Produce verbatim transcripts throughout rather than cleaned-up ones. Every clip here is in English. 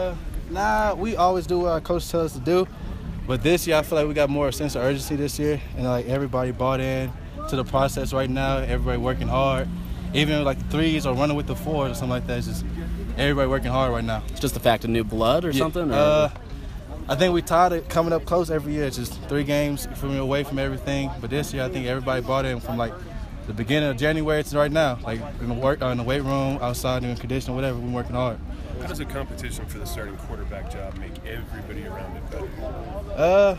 Uh, nah, we always do what our coach tells us to do. But this year, I feel like we got more sense of urgency this year. And, like, everybody bought in to the process right now. Everybody working hard. Even, like, the threes or running with the fours or something like that. It's just everybody working hard right now. It's just the fact of new blood or yeah, something? Or? Uh, I think we tired of coming up close every year. It's just three games from away from everything. But this year, I think everybody bought in from, like, the beginning of January to right now. Like, in the, work, uh, in the weight room, outside, doing conditioning, whatever, we're working hard. How does a competition for the starting quarterback job make everybody around it better? Uh,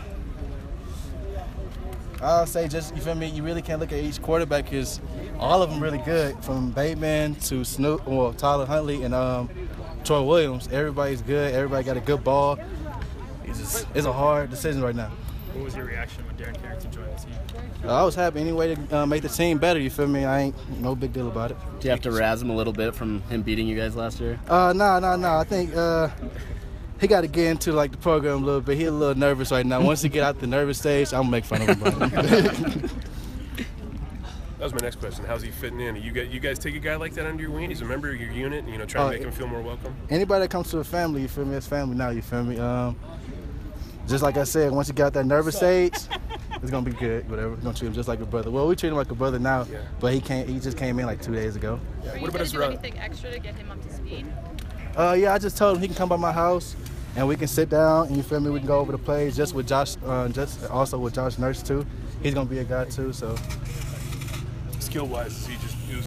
I'll say just, you feel me, you really can't look at each quarterback because all of them really good, from Bateman to Snoop, well, Tyler Huntley and um, Troy Williams. Everybody's good. Everybody got a good ball. It's just, it's a hard decision right now. What was your reaction when Darren Carrington joined the team? Uh, I was happy anyway to uh, make the team better, you feel me? I ain't no big deal about it. Do you have to razz him a little bit from him beating you guys last year? Uh, no, no, no. I think uh, he got to get into like the program a little bit. He's a little nervous right now. Once he get out the nervous stage, I'm gonna make fun of him. That was my next question. How's he fitting in? You guys, you guys take a guy like that under your wing? He's a member of your unit, and, you know, try to uh, make him feel more welcome? Anybody that comes to a family, you feel me? It's family now, you feel me? Um, just like I said, once you got that nervous stage, it's gonna be good. Whatever, we're gonna treat him just like a brother. Well, we treat him like a brother now, yeah. but he can't. He just came in like two days ago. Yeah. Are you What about gonna his do run? anything extra to get him up to speed? Uh, yeah, I just told him he can come by my house, and we can sit down, and you feel me? We can go over the plays just with Josh, uh, just also with Josh Nurse too. He's gonna be a guy too, so. Skill-wise, is he just